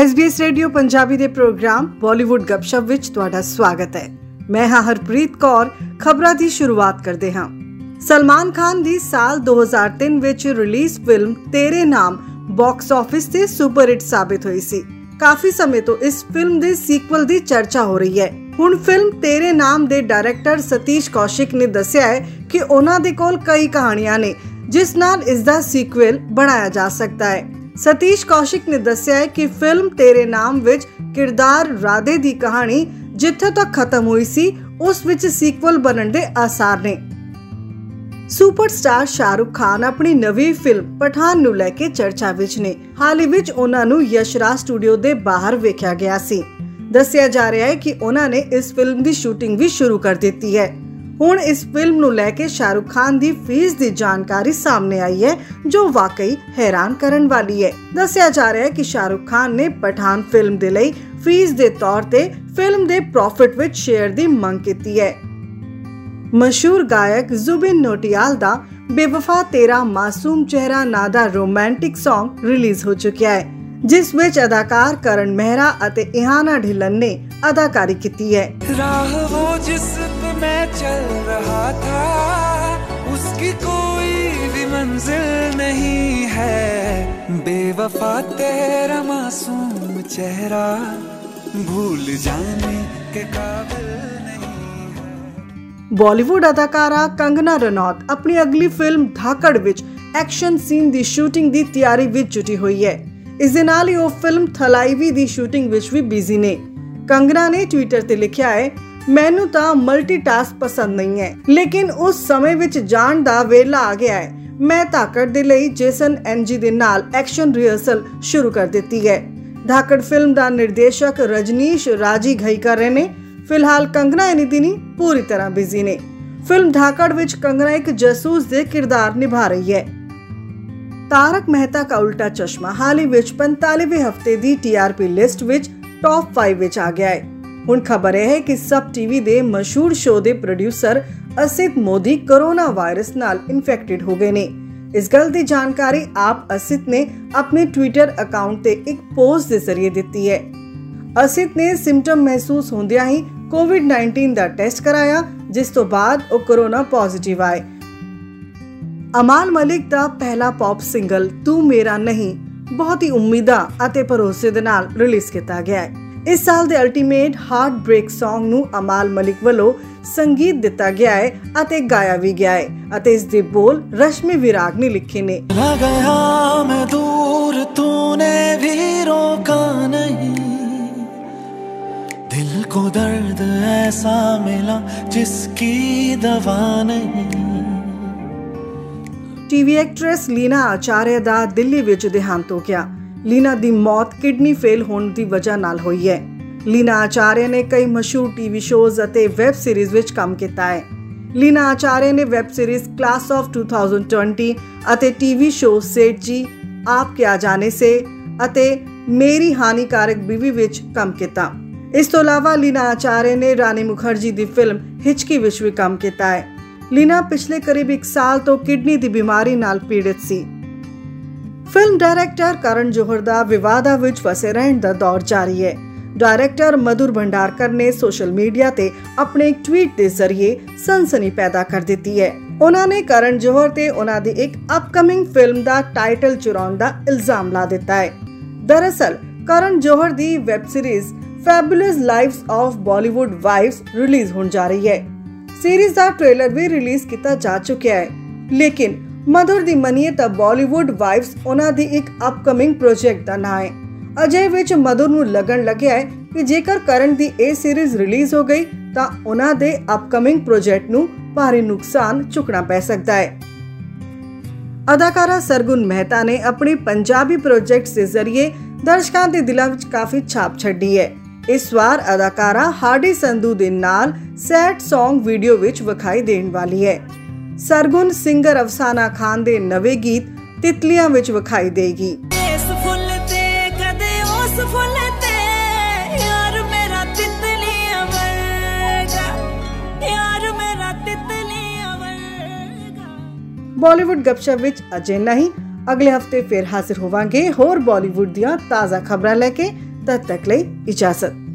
SBS radio Punjabi ਦੇ programme Bollywood ਗੱਪਸ਼ਪ ਵਿੱਚ ਤੁਹਾਡਾ ਸਵਾਗਤ ਹੈ। ਮੈਂ ਹਾਂ ਹਰਪ੍ਰੀਤ ਕੌਰ। ਖਬਰਾਂ ਦੀ ਸ਼ੁਰੂਆਤ ਕਰਦੇ ਹਾਂ। ਸਲਮਾਨ ਖਾਨ ਦੀ ਸਾਲ 2003 ਵਿੱਚ release film Tere Naam box office ਤੇ ਸੁਪਰ ਹਿੱਟ ਸਾਬਿਤ ਹੋਈ ਸੀ। ਕਾਫੀ ਸਮੇਂ ਤੋਂ ਇਸ ਫਿਲਮ ਦੇ ਸੀਕਵਲ ਦੀ ਚਰਚਾ ਹੋ ਰਹੀ ਹੈ। ਹੁਣ ਫਿਲਮ ਤੇਰੇ ਨਾਮ ਦੇ ਡਾਇਰੈਕਟਰ ਸਤੀਸ਼ ਕੌਸ਼ਿਕ ਨੇ ਦੱਸਿਆ ਹੈ ਕਿ ਉਹਨਾਂ ਦੇ ਕੋਲ ਕਈ ਕਹਾਣੀਆਂ ਨੇ ਜਿਸ ਨਾਲ ਇਸ ਦਾ ਸੀਕਵਲ ਬਣਾਇਆ ਜਾ ਸਕਦਾ ਹੈ। ਸਤੀਸ਼ ਕੌਸ਼ਿਕ ਨੇ ਦੱਸਿਆ ਹੈ ਕਿ ਫਿਲਮ ਤੇਰੇ ਨਾਮ ਵਿੱਚ ਕਿਰਦਾਰ ਰਾਧੇ ਦੀ ਕਹਾਣੀ ਜਿੱਥੇ ਤੱਕ ਖਤਮ ਹੋਈ ਸੀ ਉਸ ਵਿੱਚ ਸੀਕਵਲ ਬਣਨ ਦੇ ਆਸਾਰ ਨੇ। ਸੁਪਰਸਟਾਰ ਸ਼ਾਹਰੁਖ ਖਾਨ ਆਪਣੀ ਨਵੀਂ ਫਿਲਮ ਪਠਾਨ ਨੂੰ ਲੈ ਕੇ ਚਰਚਾ ਵਿੱਚ ਨੇ। ਹਾਲ ਹੀ ਵਿੱਚ ਉਹਨਾਂ ਨੂੰ ਯਸ਼ਰਾਜ ਸਟੂਡੀਓ ਦੇ ਬਾਹਰ ਵੇਖਿਆ ਗਿਆ ਸੀ। ਦੱਸਿਆ ਜਾ ਰਿਹਾ ਹੈ ਕਿ ਉਹਨਾਂ ਨੇ ਇਸ ਫਿਲਮ ਦੀ ਸ਼ੂਟਿੰਗ ਵੀ ਸ਼ੁਰੂ ਕਰ ਦਿੱਤੀ ਹੈ। ਹੁਣ ਇਸ ਫਿਲਮ ਨੂੰ ਲੈ ਕੇ ਸ਼ਾਹਰੁਖ ਖਾਨ ਦੀ ਫੀਸ ਦੀ ਜਾਣਕਾਰੀ ਸਾਹਮਣੇ ਆਈ ਹੈ ਜੋ ਵਾਕਈ ਹੈਰਾਨ ਕਰਨ ਵਾਲੀ ਹੈ। ਦੱਸਿਆ ਜਾ ਰਿਹਾ ਹੈ ਕਿ ਸ਼ਾਹਰੁਖ ਖਾਨ ਨੇ ਪਠਾਨ ਫਿਲਮ ਦੇ ਲਈ ਫੀਸ ਦੇ ਤੌਰ ਤੇ ਫਿਲਮ ਦੇ ਪ੍ਰੋਫਿਟ ਵਿੱਚ ਸ਼ੇਅਰ ਦੀ ਮੰਗ ਕੀਤੀ ਹੈ। ਮਸ਼ਹੂਰ ਗਾਇਕ ਜ਼ੁਬਿਨ ਨੋਟਿਆਲ ਦਾ ਬੇਵਫਾ ਤੇਰਾ ਮਾਸੂਮ ਚਿਹਰਾ ਨਾਂ ਦਾ ਰੋਮਾਂਟਿਕ ਸੌਂਗ ਰਿਲੀਜ਼ ਹੋ ਚੁੱਕਿਆ ਹੈ ਜਿਸ ਵਿੱਚ ਅਦਾਕਾਰ ਕਰਨ ਮਹਿਰਾ ਅਤੇ ਇਹਾਨਾ ਢਿੱਲਨ ਨੇ ਅਦਾਕਾਰੀ ਕੀਤੀ ਹੈ। मैं चल रहा था उसकी कोई भी मंजिल नहीं है बेवफा तेरा मासूम चेहरा भूल जाने के काबिल नहीं है। बॉलीवुड अदाकारा कंगना रनौत अपनी अगली फिल्म धाकड़ विच एक्शन सीन दी शूटिंग दी तैयारी विच जुटी हुई है। इस दे नाल ही ਉਹ ਫਿਲਮ ਥਲਾਈਵੀ ਦੀ ਸ਼ੂਟਿੰਗ ਵਿੱਚ ਵੀ ਬਿਜ਼ੀ ਨੇ। ਕੰਗਨਾ ਨੇ ਟਵਿੱਟਰ ਤੇ ਲਿਖਿਆ ਹੈ, ਮੈਨੂੰ ਤਾਂ ਮਲਟੀਟਾਸਕ ਪਸੰਦ ਨਹੀਂ ਹੈ ਲੇਕਿਨ ਉਸ ਸਮੇਂ ਵਿੱਚ ਜਾਣ ਦਾ ਵੇਲਾ ਆ ਗਿਆ ਹੈ। ਮੈਂ ਧਾਕੜ ਦੇ ਲਈ ਜੇਸਨ ਐਨਜੀ ਦੇ ਨਾਲ ਐਕਸ਼ਨ ਰਿਹਰਸਲ ਸ਼ੁਰੂ ਕਰ ਦਿੱਤੀ ਹੈ। ਧਾਕੜ ਫਿਲਮ ਦਾ ਨਿਰਦੇਸ਼ਕ ਰਜਨੀਸ਼ ਰਾਜੀ ਘਈ ਕਰ ਰਹੇ ਨੇ। ਫਿਲਹਾਲ ਕੰਗਨਾ ਇਨੀ ਦਿਨੀ ਪੂਰੀ ਤਰ੍ਹਾਂ ਬਿਜ਼ੀ ਨੇ। ਫਿਲਮ ਧਾਕੜ ਵਿੱਚ ਕੰਗਨਾ ਇੱਕ ਜਾਸੂਸ ਦੇ ਕਿਰਦਾਰ ਨਿਭਾ ਰਹੀ ਹੈ। ਤਾਰਕ ਮਹਿਤਾ ਕਾ ਉਲਟਾ ਚਸ਼ਮਾ ਹਾਲ ਹੀ ਵਿੱਚ 45ਵੇਂ ਹਫ਼ਤੇ ਦੀ TRP ਲਿਸਟ ਵਿੱਚ ਟੌਪ 5 ਵਿੱਚ ਆ ਗਿਆ ਹੈ। ਹੁਣ ਖਬਰ ਇਹ ਹੈ ਕਿ ਸਬ ਟੀਵੀ ਦੇ ਮਸ਼ਹੂਰ ਸ਼ੋਅ ਦੇ producer Asit Modi corona virus ਨਾਲ ਇਨਫੈਕਟਡ ਹੋ ਗਏ ਨੇ। ਇਸ ਗੱਲ ਦੀ ਜਾਣਕਾਰੀ ਆਪ ਅਸਿਤ ਨੇ ਆਪਣੇ ਟਵਿੱਟਰ ਅਕਾਊਂਟ ਤੇ ਇੱਕ ਪੋਸਟ ਦੇ ਜ਼ਰੀਏ ਦਿੱਤੀ ਹੈ। ਅਸਿਤ ਨੇ ਸਿੰਪਟਮ ਮਹਿਸੂਸ ਹੁੰਦਿਆਂ ਹੀ COVID-19 ਦਾ ਟੈਸਟ ਕਰਾਇਆ ਜਿਸ ਤੋਂ ਬਾਅਦ ਉਹ ਕੋਰੋਨਾ ਪੋਜ਼ਿਟਿਵ ਆਏ। ਅਮਾਲ ਮਲਿਕ ਦਾ ਪਹਿਲਾ ਪੌਪ ਸਿੰਗਲ ਤੂੰ ਮੇਰਾ ਨਹੀਂ ਬਹੁਤ ਹੀ ਉਮੀਦਾਂ ਅਤੇ ਭਰੋਸੇ ਦੇ ਨਾਲ ਰਿਲੀਜ਼ ਕੀਤਾ ਗਿਆ ਹੈ। ਇਸ ਸਾਲ ਦੇ ਅਲਟੀਮੇਟ ਹਾਰਟ ਬ੍ਰੇਕ ਸੌਂਗ ਨੂੰ ਅਮਾਲ ਮਲਿਕ ਵੱਲੋਂ ਸੰਗੀਤ ਦਿੱਤਾ ਗਿਆ ਹੈ ਅਤੇ ਗਾਇਆ ਵੀ ਗਿਆ ਹੈ ਅਤੇ ਇਸ ਦੇ ਬੋਲ ਰਸ਼ਮੀ ਵਿਰਾਗ ਨੇ ਲਿਖੇ ਨੇ। ਮੈਂ ਦੂਰ ਤੂਨੇ ਵੀ ਰੋਕਾ ਨਹੀਂ ਦਿਲ ਕੋ ਦਰਦ ਐਸਾ ਮਿਲਾ ਜਿਸਕੀ ਦਵਾ ਨਹੀਂ। ਟੀਵੀ ਐਕਟਰੈਸ ਲੀਨਾ ਆਚਾਰਿਆ ਦਾ ਦਿੱਲੀ ਵਿੱਚ ਦੇਹਾਂਤ ਹੋ ਗਿਆ। ਲੀਨਾ ਦੀ ਮੌਤ ਕਿਡਨੀ ਫੇਲ ਹੋਣ ਦੀ ਵਜ੍ਹਾ ਨਾਲ ਹੋਈ ਹੈ। ਲੀਨਾ ਆਚਾਰਿਆ ਨੇ ਕਈ ਮਸ਼ਹੂਰ ਟੀਵੀ ਸ਼ੋਜ਼ ਅਤੇ ਵੈਬ ਸੀਰੀਜ਼ ਵਿੱਚ ਕੰਮ ਕੀਤਾ ਹੈ। ਲੀਨਾ ਆਚਾਰਿਆ ਨੇ ਵੈਬ ਸੀਰੀਜ਼ ਕਲਾਸ ਆਫ 2020 ਅਤੇ ਟੀਵੀ ਸ਼ੋਅ ਸੇਠ ਜੀ, ਆਪ ਕਿਆ ਜਾਣੇ ਸੇ ਅਤੇ ਮੇਰੀ ਹਾਨੀਕਾਰਕ ਬੀਵੀ ਵਿੱਚ ਕੰਮ ਕੀਤਾ। ਇਸ ਤੋਂ ਇਲਾਵਾ ਲੀਨਾ ਆਚਾਰਿਆ ਨੇ ਰਾਣੀ ਮੁਖਰਜੀ ਦੀ ਫਿਲਮ ਹਿਚਕੀ ਵਿੱਚ ਵੀ ਕੰਮ ਕੀਤਾ ਹੈ। ਲੀਨਾ ਪਿਛਲੇ ਕਰੀਬ 1 ਸਾਲ ਤੋਂ ਕਿਡਨੀ ਦੀ ਬਿਮਾਰੀ ਨਾਲ ਪੀੜਿਤ ਸੀ। ਫਿਲਮ ਡਾਇਰੈਕਟਰ ਕਰਨ ਜੋਹਰ ਦਾ ਵਿਵਾਦਾਂ ਵਿੱਚ ਫਸੇ ਰਹਿਣ ਦਾ ਦੌਰ ਜਾਰੀ ਹੈ। ਡਾਇਰੈਕਟਰ ਮਧੁਰ ਭੰਡਾਰਕਰ ਨੇ ਸੋਸ਼ਲ ਮੀਡੀਆ ਤੇ ਆਪਣੇ ਇੱਕ ਟਵੀਟ ਦੇ ਜ਼ਰੀਏ ਸਨਸਨੀ ਪੈਦਾ ਕਰ ਦਿੱਤੀ ਹੈ। ਉਹਨਾਂ ਨੇ ਕਰਨ ਜੋਹਰ ਤੇ ਉਹਨਾਂ ਦੀ ਇੱਕ ਅਪਕਮਿੰਗ ਫਿਲਮ ਦਾ ਟਾਈਟਲ ਚੁਰਾਉਣ ਦਾ ਇਲਜ਼ਾਮ ਲਾ ਦਿੱਤਾ ਹੈ। ਦਰਅਸਲ ਕਰਨ ਜੋਹਰ ਦੀ web series fabulous lives of Bollywood wives release ਹੋਣ ਜਾ ਰਹੀ ਹੈ। ਸੀਰੀਜ਼ ਦਾ ਟ੍ਰੇਲਰ ਵੀ ਰਿਲੀਜ਼ ਕੀਤਾ ਜਾ ਚੁੱਕਿਆ ਹੈ ਲੇਕਿਨ ਮਧੁਰ ਦੀ ਮੰਨੀਏ ਤਾਂ ਬਾਲੀਵੁੱਡ ਵਾਈਵਸ ਉਹਨਾਂ ਦੀ ਇੱਕ ਅਪਕਮਿੰਗ ਪ੍ਰੋਜੈਕਟ ਦਾ ਨਾਂ ਹੈ। ਅਜੇ ਵਿੱਚ ਮਧੁਰ ਨੂੰ ਲੱਗਣ ਲੱਗਿਆ ਹੈ ਕਿ ਜੇਕਰ ਕਰਨ ਦੀ ਇਹ ਸੀਰੀਜ਼ ਰਿਲੀਜ਼ ਹੋ ਗਈ ਤਾਂ ਉਹਨਾਂ ਦੇ ਅਪਕਮਿੰਗ ਪ੍ਰੋਜੈਕਟ ਨੂੰ ਭਾਰੀ ਨੁਕਸਾਨ ਚੁੱਕਣਾ ਪੈ ਸਕਦਾ ਹੈ। ਅਦਾਕਾਰਾ ਸਰਗੁਣ ਮਹਿਤਾ ਨੇ ਆਪਣੀ ਪੰਜਾਬੀ ਪ੍ਰੋਜੈਕਟਸ ਦੇ ਜ਼ਰੀਏ ਦਰਸ਼ਕਾਂ ਦੇ ਦਿਲਾਂ ਵਿੱਚ ਕਾਫੀ ਛਾਪ ਛੱਡੀ ਹੈ। ਇਸ ਵਾਰ ਅਦਾਕਾਰਾ ਹਾਰਡੀ ਸੰਧੂ ਦੇ ਨਾਲ ਸੈਡ ਸੌਂਗ ਵੀਡੀਓ ਵਿੱਚ ਵਿਖਾਈ ਦੇਣ ਵਾਲੀ ਹੈ। ਸਰਗੁਣ ਸਿੰਗਰ ਅਫਸਾਨਾ ਖਾਨ ਦੇ ਨਵੇਂ ਗੀਤ ਤਿਤਲੀਆਂ ਵਿੱਚ ਵਿਖਾਈ ਦੇਗੀ। ਬਾਲੀਵੁੱਡ ਗੱਪਸ਼ਪ ਵਿੱਚ ਅਜੇ ਨਹੀਂ, ਅਗਲੇ ਹਫਤੇ ਫਿਰ ਹਾਜ਼ਰ ਹੋਵਾਂਗੇ ਹੋਰ ਬਾਲੀਵੁੱਡ ਦੀਆਂ ਤਾਜ਼ਾ ਖਬਰਾਂ ਲੈ ਕੇ। तद तक ਲਈ इजाजत।